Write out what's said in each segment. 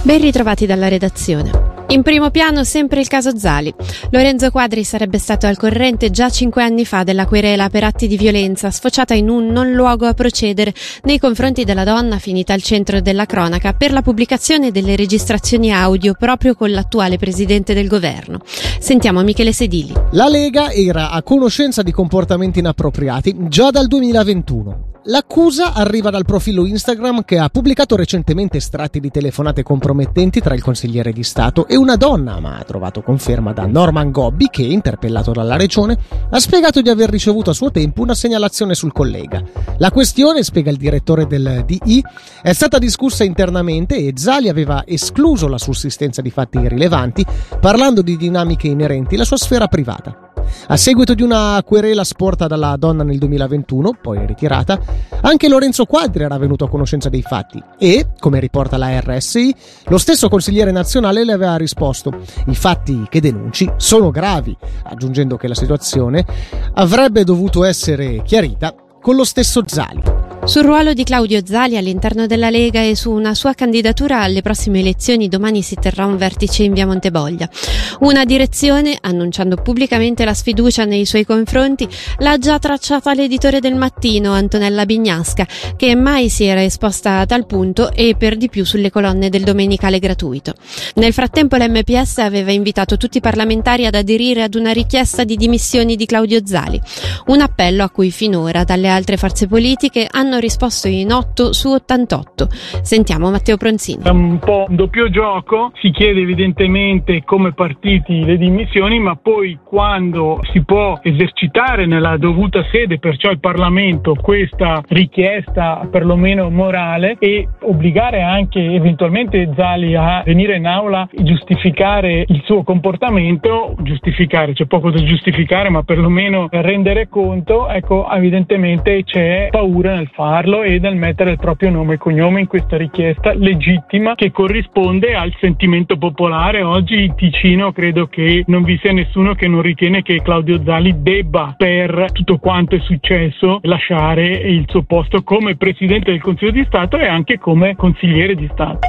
Ben ritrovati dalla redazione. In primo piano sempre il caso Zali. Lorenzo Quadri sarebbe stato al corrente già 5 anni fa della querela per atti di violenza sfociata in un non luogo a procedere nei confronti della donna finita al centro della cronaca per la pubblicazione delle registrazioni audio proprio con l'attuale presidente del governo. Sentiamo Michele Sedili. La Lega era a conoscenza di comportamenti inappropriati già dal 2021. L'accusa arriva dal profilo Instagram che ha pubblicato recentemente estratti di telefonate compromettenti tra il consigliere di Stato e una donna, ma ha trovato conferma da Norman Gobbi che, interpellato dalla regione, ha spiegato di aver ricevuto a suo tempo una segnalazione sul collega. La questione, spiega il direttore del DI, è stata discussa internamente e Zali aveva escluso la sussistenza di fatti rilevanti, parlando di dinamiche inerenti alla sua sfera privata. A seguito di una querela sporta dalla donna nel 2021, poi ritirata, anche Lorenzo Quadri era venuto a conoscenza dei fatti e, come riporta la RSI, lo stesso consigliere nazionale le aveva risposto: i fatti che denunci sono gravi, aggiungendo che la situazione avrebbe dovuto essere chiarita con lo stesso Zali. Sul ruolo di Claudio Zali all'interno della Lega e su una sua candidatura alle prossime elezioni domani si terrà un vertice in via Monteboglia. Una direzione, annunciando pubblicamente la sfiducia nei suoi confronti, l'ha già tracciata l'editore del Mattino, Antonella Bignasca, che mai si era esposta a tal punto e per di più sulle colonne del domenicale gratuito. Nel frattempo l'MPS aveva invitato tutti i parlamentari ad aderire ad una richiesta di dimissioni di Claudio Zali, un appello a cui finora dalle altre forze politiche hanno risposto in 8 su 88. Sentiamo Matteo Pronzini. È un po' un doppio gioco, si chiede evidentemente come partiti le dimissioni, ma poi quando si può esercitare nella dovuta sede, perciò il Parlamento, questa richiesta perlomeno morale e obbligare anche eventualmente Zali a venire in aula e giustificare il suo comportamento, c'è poco da giustificare, ma perlomeno rendere conto, ecco, evidentemente c'è paura nel farlo e nel mettere il proprio nome e cognome in questa richiesta legittima che corrisponde al sentimento popolare. Oggi in Ticino credo che non vi sia nessuno che non ritiene che Claudio Zali debba, per tutto quanto è successo, lasciare il suo posto come Presidente del Consiglio di Stato e anche come Consigliere di Stato.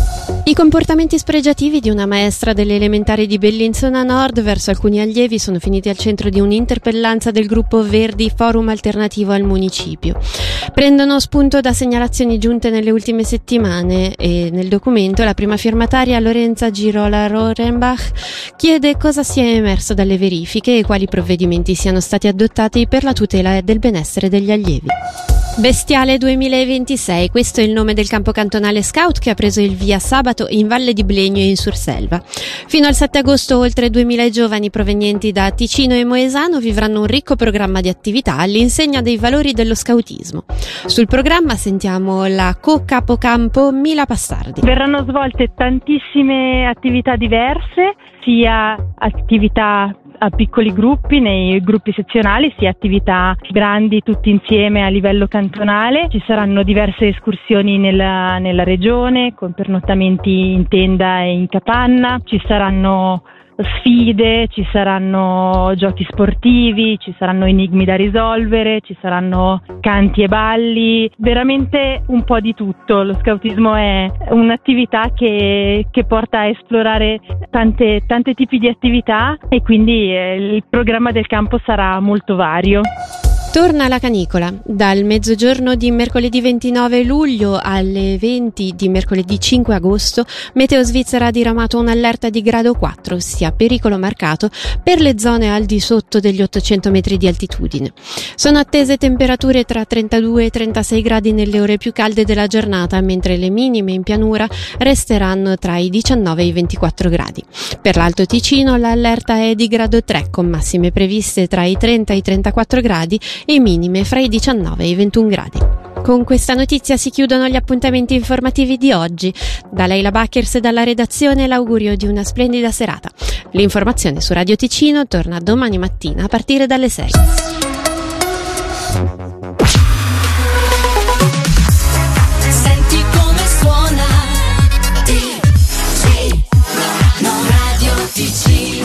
I comportamenti spregiativi di una maestra delle elementari di Bellinzona Nord verso alcuni allievi sono finiti al centro di un'interpellanza del gruppo Verdi Forum Alternativo al Municipio. Prendono spunto da segnalazioni giunte nelle ultime settimane e nel documento la prima firmataria Lorenza Girola-Rohrenbach chiede cosa sia emerso dalle verifiche e quali provvedimenti siano stati adottati per la tutela del benessere degli allievi. Bestiale 2026, questo è il nome del campo cantonale scout che ha preso il via sabato in Valle di Blegno e in Surselva. Fino al 7 agosto oltre 2000 giovani provenienti da Ticino e Moesano vivranno un ricco programma di attività all'insegna dei valori dello scautismo. Sul programma sentiamo la co-capocampo Mila Passardi. Verranno svolte tantissime attività diverse, sia attività a piccoli gruppi, nei gruppi sezionali, sia attività grandi tutti insieme a livello cantonale. Ci saranno diverse escursioni nella regione con pernottamenti in tenda e in capanna, ci saranno sfide, ci saranno giochi sportivi, ci saranno enigmi da risolvere, ci saranno canti e balli, veramente un po' di tutto. Lo scautismo è un'attività che porta a esplorare tante tipi di attività e quindi il programma del campo sarà molto vario. Torna la canicola. Dal mezzogiorno di mercoledì 29 luglio alle 20 di mercoledì 5 agosto, Meteo Svizzera ha diramato un'allerta di grado 4, ossia pericolo marcato, per le zone al di sotto degli 800 metri di altitudine. Sono attese temperature tra 32 e 36 gradi nelle ore più calde della giornata, mentre le minime in pianura resteranno tra i 19 e i 24 gradi. Per l'Alto Ticino l'allerta è di grado 3, con massime previste tra i 30 e i 34 gradi e minime fra i 19 e i 21 gradi. Con questa notizia si chiudono gli appuntamenti informativi di oggi. Da Leila Backers e dalla redazione l'augurio di una splendida serata. L'informazione su Radio Ticino torna domani mattina a partire dalle 6.